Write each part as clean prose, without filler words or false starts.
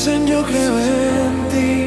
dicen yo creo en ti,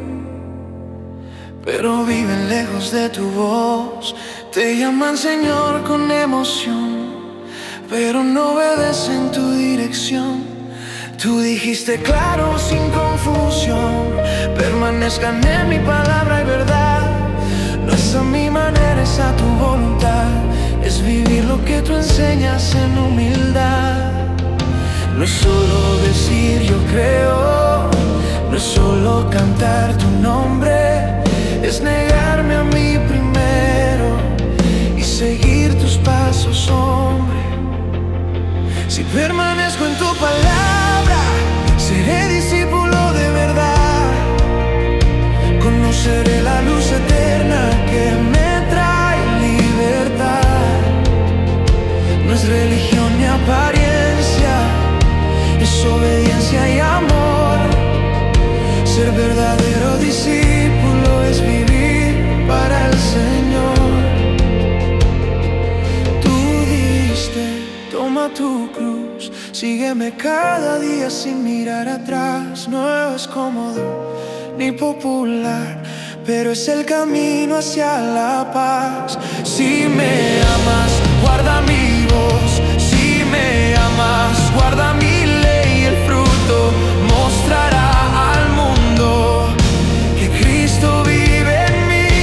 pero viven lejos de tu voz. Te llaman Señor con emoción, pero no obedecen tu dirección. Tú dijiste claro sin confusión, permanezcan en mi palabra y verdad. No es a mi manera, es a tu voluntad. Es vivir lo que tú enseñas en humildad. No es solo decir yo creo, no es solo cantar tu nombre, es negarme a mí primero y seguir tus pasos, hombre. Si permanezco en tu palabra, seré discípulo de verdad. Conoceré la luz eterna que me trae libertad. No es religión ni apariencia, es obediencia y amor. Ser verdadero discípulo es vivir para el Señor. Tú diste, toma tu cruz, sígueme cada día sin mirar atrás. No es cómodo ni popular, pero es el camino hacia la paz. Si me amas, guarda mi voz. Si me amas, guarda mi ley. El fruto mostrará al mundo que Cristo vive en mí.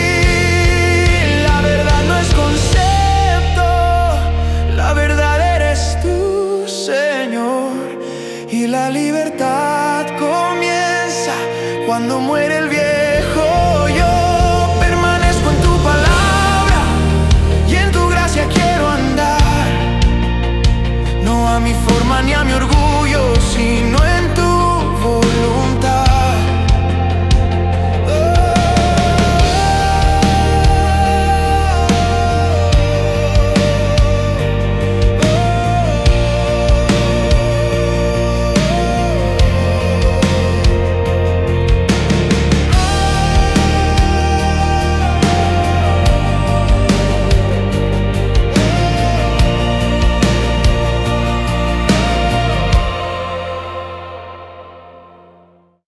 La verdad no es concepto, la verdad eres tú, Señor. Y la libertad comienza cuando muere el viejo yo. Permanezco en tu palabra y en tu gracia quiero andar. No a mi forma ni a mi orgullo,